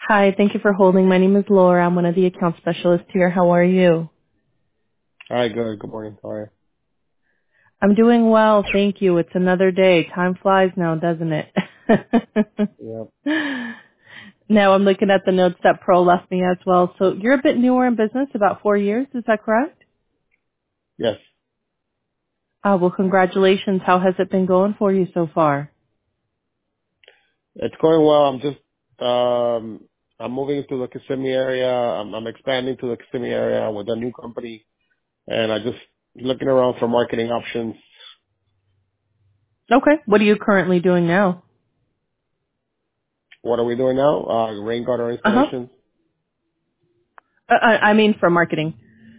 Hi, thank you for holding. My name is Laura. I'm one of the account specialists here. How are you? Hi, good. Good morning. How are I'm doing well, thank you. It's another day. Time flies now, doesn't it? you? Now I'm looking at the notes that Pro left me as well. So you're a bit newer in business, about 4 years, is that correct? Yeah. Yes. Well, congratulations. How has it been going for you so far? It's going well. I'm moving to the Kissimmee area. I'm expanding to the Kissimmee area with a new company, and I just looking around for marketing options. Okay. What are you currently doing now? What are we doing now? Rain gutter Uh-huh. installations. I mean for marketing.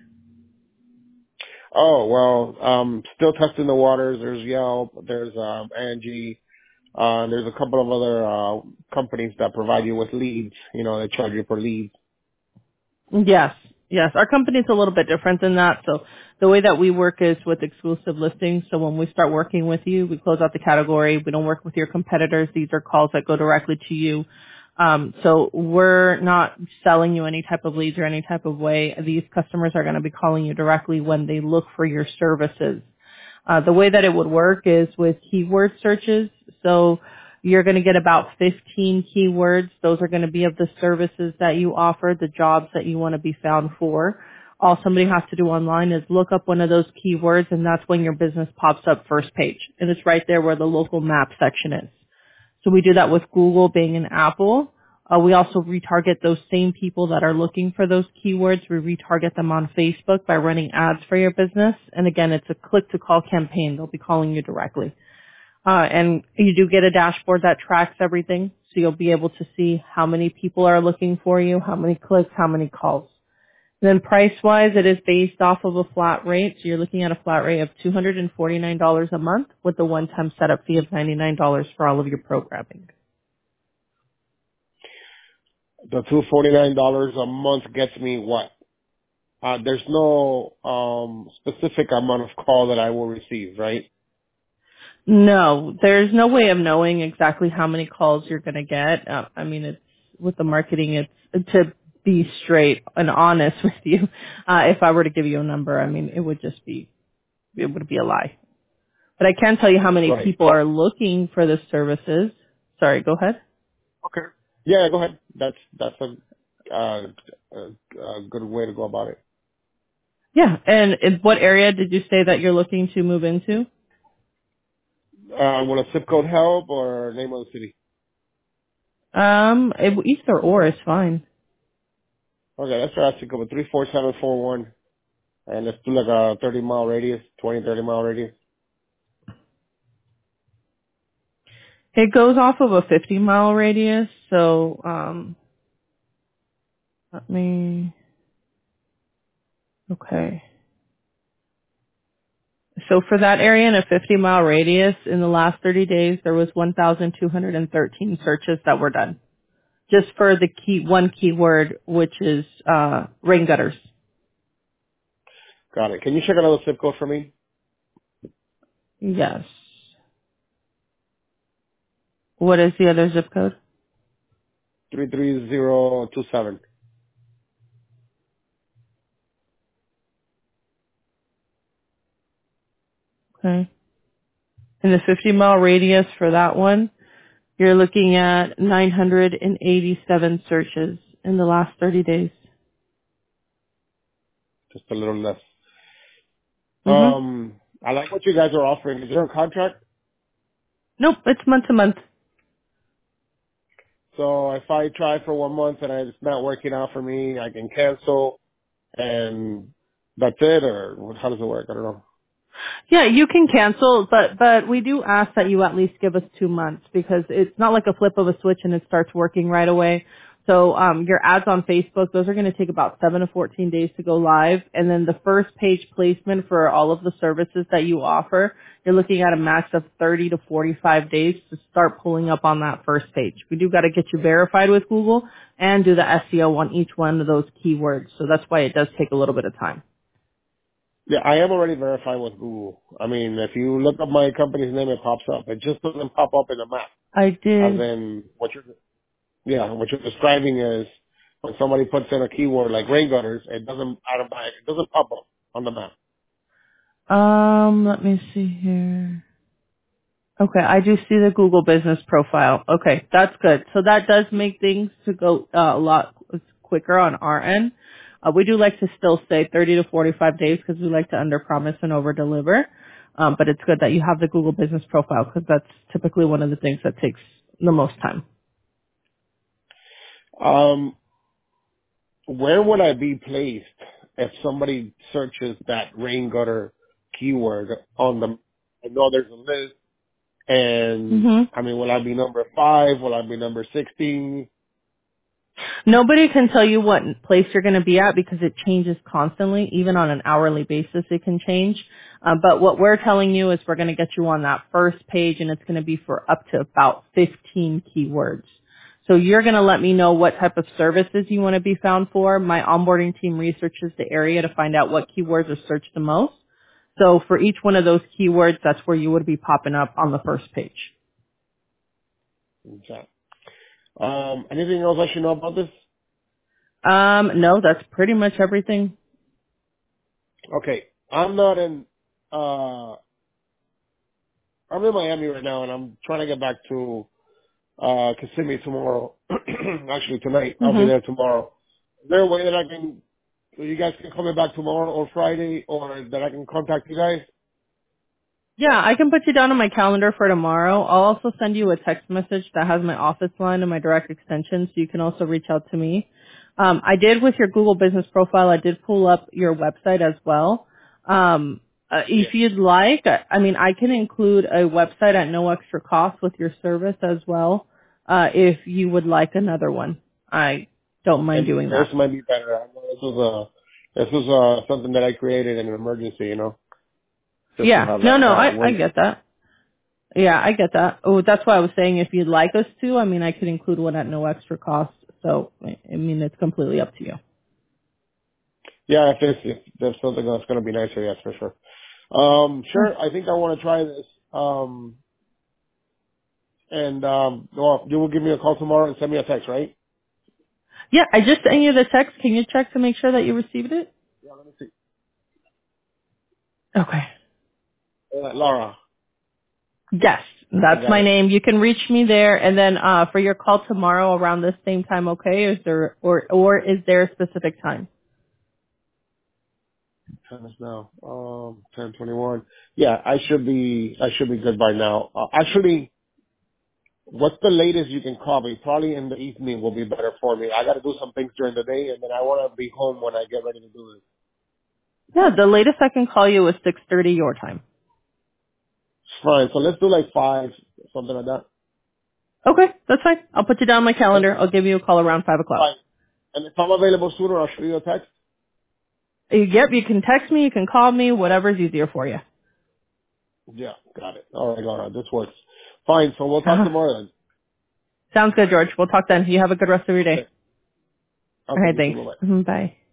Oh, well, still testing the waters. There's Yelp, there's Angie, there's a couple of other companies that provide you with leads. You know, they charge you for leads. Yes, yes. Our company's a little bit different than that. So the way that we work is with exclusive listings. So when we start working with you, we close out the category. We don't work with your competitors. These are calls that go directly to you. So we're not selling you any type of leads or any type of way. These customers are going to be calling you directly when they look for your services. The way that it would work is with keyword searches. So you're going to get about 15 keywords. Those are going to be of the services that you offer, the jobs that you want to be found for. All somebody has to do online is look up one of those keywords, and that's when your business pops up first page. And it's right there where the local map section is. So we do that with Google, Bing, and Apple. We also retarget those same people that are looking for those keywords. We retarget them on Facebook by running ads for your business. And again, it's a click-to-call campaign. They'll be calling you directly. And you do get a dashboard that tracks everything. So you'll be able to see how many people are looking for you, how many clicks, how many calls. Then price-wise, it is based off of a flat rate. So you're looking at a flat rate of $249 a month with a one-time setup fee of $99 for all of your programming. The $249 a month gets me what? There's no specific amount of call that I will receive, right? No, there's no way of knowing exactly how many calls you're going to get. I mean, it's with the marketing, it's to be straight and honest with you. If I were to give you a number, I mean, it would be a lie. But I can tell you how many Right. people are looking for the services. Sorry, go ahead. Okay. Yeah, go ahead. That's a good way to go about it. Yeah, and in what area did you say that you're looking to move into? Will a zip code help or name of the city? Either or is fine. Okay, that's our zip code, 34741. And let's do like a 30-mile radius, 30-mile radius. It goes off of a 50-mile radius, so let me. Okay. So for that area in a 50-mile radius, in the last 30 days, there was 1,213 searches that were done. Just for the one keyword, which is rain gutters. Got it. Can you check another zip code for me? Yes. What is the other zip code? 33027. Okay. In the 50-mile radius for that one, you're looking at 987 searches in the last 30 days. Just a little less. Mm-hmm. I like what you guys are offering. Is there a contract? Nope, it's month to month. So if I try for 1 month and it's not working out for me, I can cancel and that's it, or how does it work? I don't know. Yeah, you can cancel, but we do ask that you at least give us 2 months because it's not like a flip of a switch and it starts working right away. So your ads on Facebook, those are going to take about 7 to 14 days to go live, and then the first page placement for all of the services that you offer, you're looking at a max of 30 to 45 days to start pulling up on that first page. We do got to get you verified with Google and do the SEO on each one of those keywords. So that's why it does take a little bit of time. Yeah, I am already verified with Google. I mean, if you look up my company's name, it pops up. It just doesn't pop up in the map. I As did. in, what you're, Yeah, what you're describing is when somebody puts in a keyword like rain gutters, it doesn't automatic, it doesn't pop up on the map. Let me see here. Okay, I do see the Google business profile. Okay, that's good. So that does make things to go a lot quicker on our end. We do like to still say 30 to 45 days because we like to underpromise and overdeliver. But it's good that you have the Google business profile because that's typically one of the things that takes the most time. Um, where would I be placed if somebody searches that rain gutter keyword on the? I know there's a list, and hmm I mean, will I be number 5? Will I be number 16? Nobody can tell you what place you're going to be at because it changes constantly. Even on an hourly basis, it can change. But what we're telling you is we're going to get you on that first page, and it's going to be for up to about 15 keywords. So you're going to let me know what type of services you want to be found for. My onboarding team researches the area to find out what keywords are searched the most. So for each one of those keywords, that's where you would be popping up on the first page. Okay. Anything else I should know about this? No, that's pretty much everything. Okay, I'm not in. I'm in Miami right now, and I'm trying to get back to Kissimmee tomorrow. Actually, tonight. I'll be hmm there tomorrow. Is there a way that I can, you guys can call me back tomorrow or Friday, or that I can contact you guys? Yeah, I can put you down on my calendar for tomorrow. I'll also send you a text message that has my office line and my direct extension, so you can also reach out to me. I did with your Google business profile. I did pull up your website as well. Yeah. If you'd like, I mean, I can include a website at no extra cost with your service as well. If you would like another one, I don't mind And doing this that. might be better. I know this was something that I created in an emergency, just to Yeah, have no, that, no, that I one. get that. Yeah, I get that. Oh, that's why I was saying if you'd like us to, I mean, I could include one at no extra cost. So, I mean, it's completely up to you. Yeah, if there's something that's going to be nicer, yes, for sure. Huh. Sure. I think I want to try this. Well, you will give me a call tomorrow and send me a text, right? Yeah, I just sent you the text. Can you check to make sure that you received it? Yeah, let me see. Okay. Laura, Yes, I that's got my it. name. You can reach me there, and then for your call tomorrow around this same time, okay? Is there or is there a specific time? Time is now 10:21. Yeah, I should be good by now. Actually, what's the latest you can call me? Probably in the evening will be better for me. I got to do some things during the day, and then I want to be home when I get ready to do this. Yeah, the latest I can call you is 6:30 your time. Fine. So let's do like 5, something like that. Okay, that's fine. I'll put you down on my And, calendar. I'll give you a call around 5 o'clock. fine. And if I'm available sooner, I'll shoot you a text. Yep, you can text me, you can call me, whatever's easier for you. Yeah, got it. All right, Laura, this works. Fine. So we'll talk tomorrow then. Sounds good, George. We'll talk then. You have a good rest of your day. Okay. All Okay, right, you too. thanks. Bye-bye. Bye.